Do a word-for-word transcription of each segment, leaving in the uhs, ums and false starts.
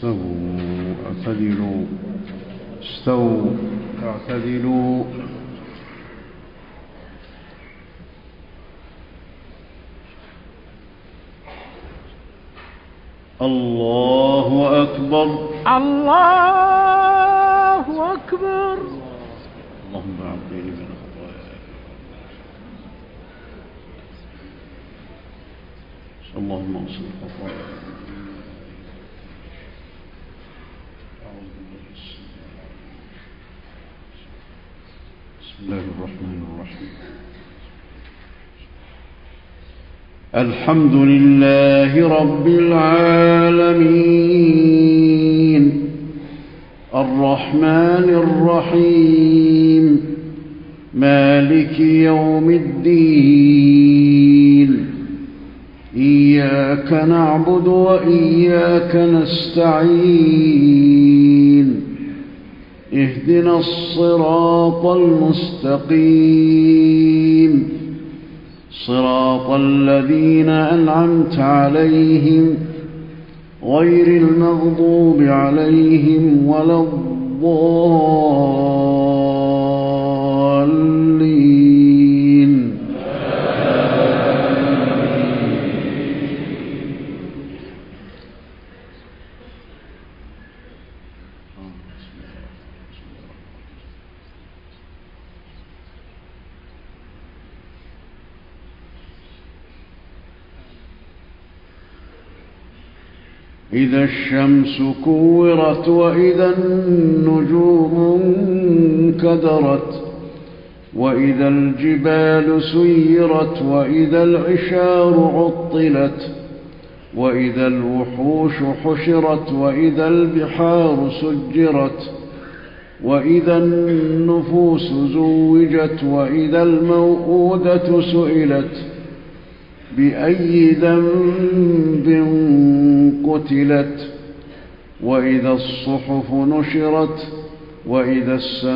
استووا اعتدلوا استووا اعتدلوا. الله أكبر الله أكبر. اللهم عافني من خطاياي. اللهم اغفر خطاياي. بسم الله الرحمن الرحيم. الحمد لله رب العالمين الرحمن الرحيم مالك يوم الدين إياك نعبد وإياك نستعين اهدنا الصراط المستقيم صراط الذين أنعمت عليهم غير المغضوب عليهم ولا الضالين. إذا الشمس كورت وإذا النجوم انكدرت وإذا الجبال سيرت وإذا العشار عطلت وإذا الوحوش حشرت وإذا البحار سجرت وإذا النفوس زوجت وإذا الموءودة سئلت بأي ذنب قتلت وإذا الصحف نشرت وإذا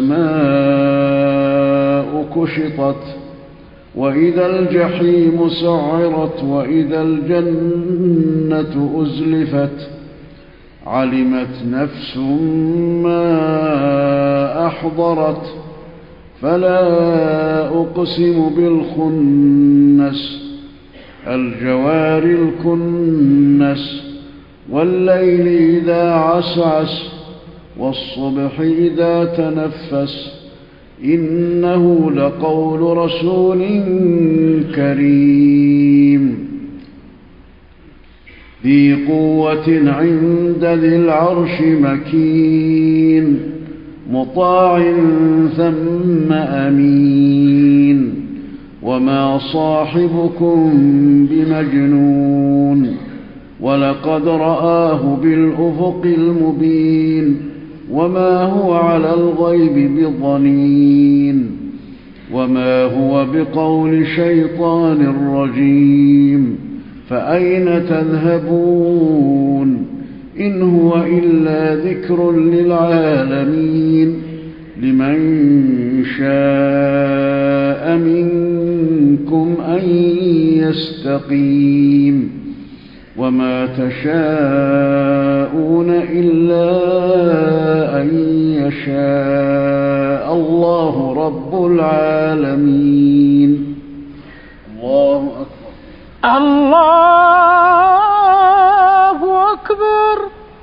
السماء كشطت وإذا الجحيم سعرت وإذا الجنة أزلفت علمت نفس ما أحضرت فلا أقسم بالخنس الجوار الكنس والليل إذا عسعس والصبح إذا تنفس إنه لقول رسول كريم ذي قوة عند ذي العرش مكين مطاع ثم أمين وما صاحبكم بمجنون ولقد رآه بالأفق المبين وما هو على الغيب بضنين وما هو بقول شيطان رجيم فأين تذهبون إن هو إلا ذكر للعالمين لمن شاء منكم أن يستقيم وما تشاءون إلا أن يشاء الله رب العالمين. الله أكبر. الله أكبر.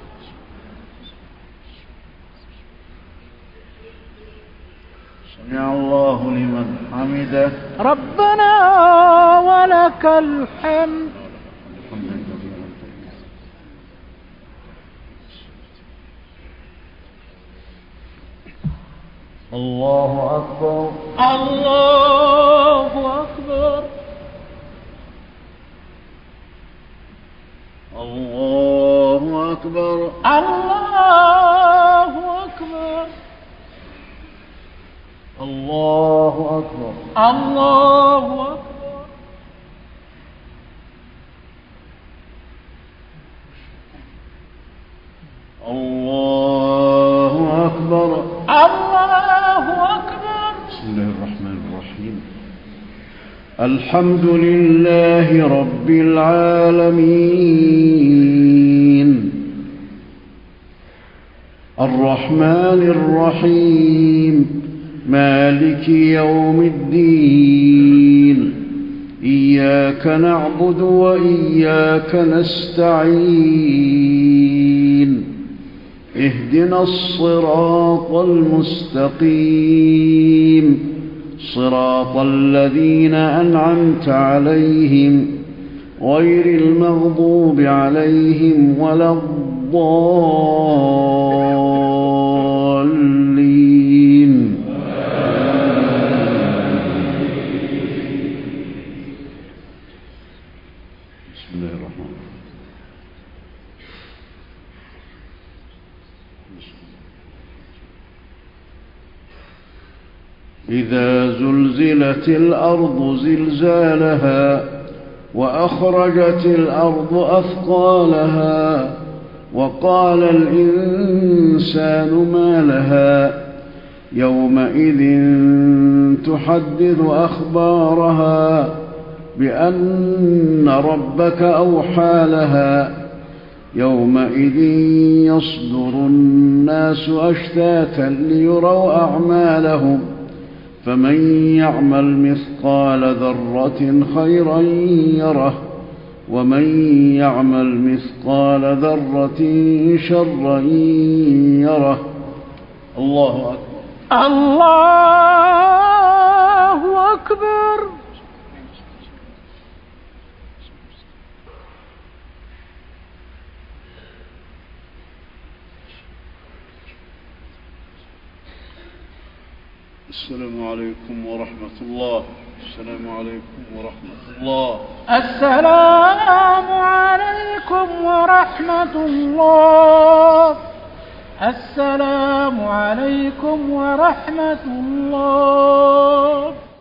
سمع الله لمن حمده. ربنا ولك الحمد. الله أكبر. الله أكبر. الله أكبر. الله أكبر. الله أكبر. الله أكبر. الله أكبر. الله أكبر. بسم الله الرحمن الرحيم. الحمد لله رب العالمين الرحمن الرحيم مالك يوم الدين إياك نعبد وإياك نستعين اهدنا الصراط المستقيم صراط الذين أنعمت عليهم غير المغضوب عليهم ولا الضالين. بسم الله الرحمن الرحيم. إذا زلزلت الأرض زلزالها وأخرجت الأرض أثقالها وقال الإنسان ما لها يومئذ تحدث أخبارها بأن ربك أوحى لها يومئذ يصدر الناس أشتاتا ليروا أعمالهم فمن يعمل مثقال ذرة خيرا يره ومن يعمل مثقال ذرة شرا يره. الله أكبر. الله أكبر. السلام عليكم ورحمة الله. السلام عليكم ورحمة الله. السلام عليكم ورحمة الله. السلام عليكم ورحمة الله.